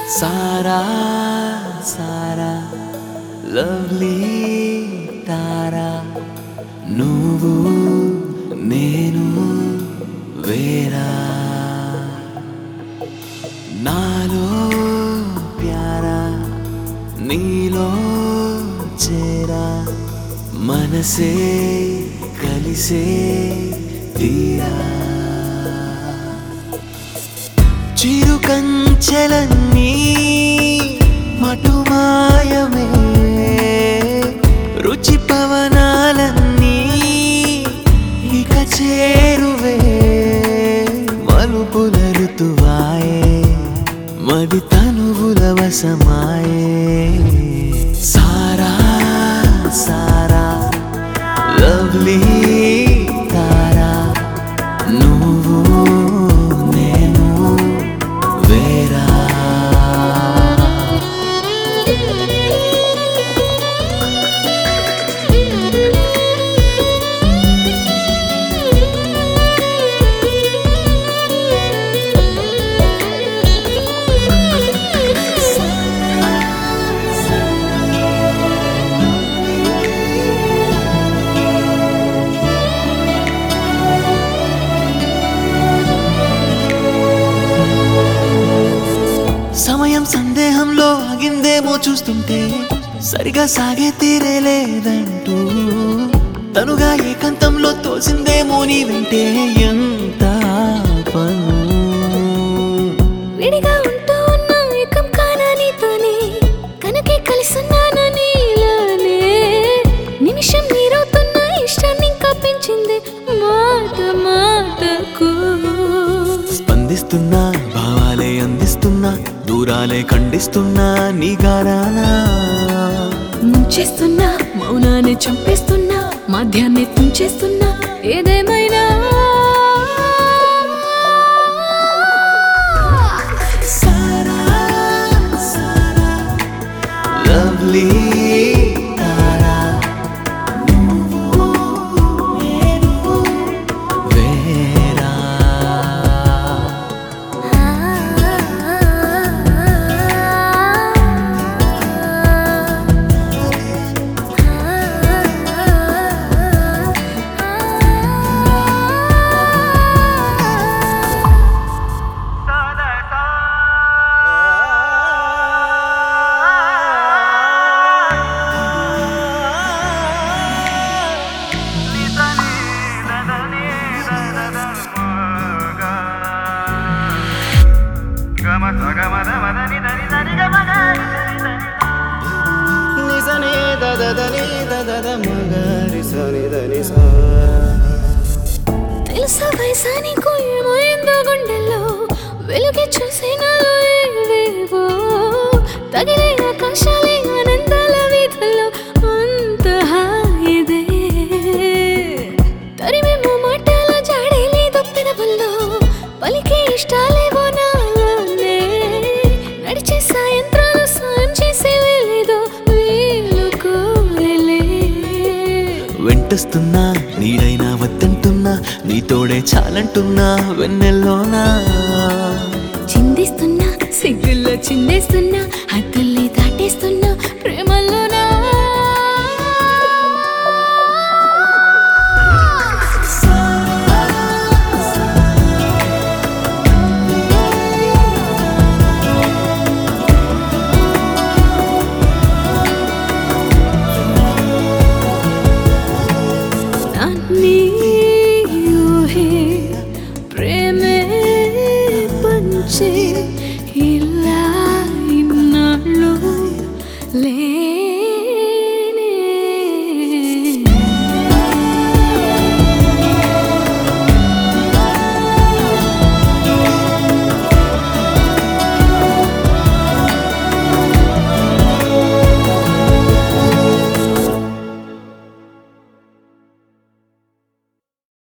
सारा सारा लवली तारा నువ్వు నేను వేరా నాలో ప్యారా నీలో చేరా మనసే కలిసే తీరా చిరు కంచెలన్నీ మటుమాయమే రుచి పవనాలన్నీ ఇక చేరువే మలుపుల ఋతువాయే మది తనువుల వశమాయే సారా సారా లవ్లీ తారా నువ్వు నేను వేరా సమయం సందేహంలో ఆగిందేమో చూస్తుంటే సరిగా సాగే తీరే లేదంటూ తనుగా ఏకాంతంలో తోసిందేమో నీ వెంటే ఎంత పను విడిగా ఉంటూ ఉన్నా ఏకం కానా నీతోనే కనుకే కలిసున్నాను నీలోనే నిమిషం నీరవుతున్న ఇష్టాన్ని ఇంకా పెంచింది మాట మాటకు స్పందిస్తున్నా భావాలే అందిస్తున్నా దూరాలే ఖండిస్తున్నా నీ గారానా ముంచేస్తున్నా మౌనాన్ని చంపేస్తున్నా మధ్యాన్ని తుంచేస్తున్నా ఏదేమైనా సారా సారా లవ్లీ తారా నువ్వు నేను వేరా తెలుసా వయసా నీకు ఏమైందో గుండెల్లో వెలుగే చూసి నాలో ఏవేవో తగిలే ఆకాశాలే ఆనందాల వీధుల్లో అంత హాయిదే తరిమేమో మాటల జాడే లేదు పెదవుల్లో పలికే ఇష్టాలేవో నాలోనే నడిచే సాయంత్రాలు సాయం చేసేవే లేదో వీలు కోరలే వెంటస్తున్నా నీడైనా వద్దంటున్నా నీతోడే చాలంటున్నా వెన్నెల్లోనా చిందిస్తున్నా సిగ్గుల్లో చిందేస్తున్నా హద్దుల్ని దాటేస్తున్నా ప్రేమల్లోనా నాన్నీ ఊహే ప్రేమే పంచే ఇలా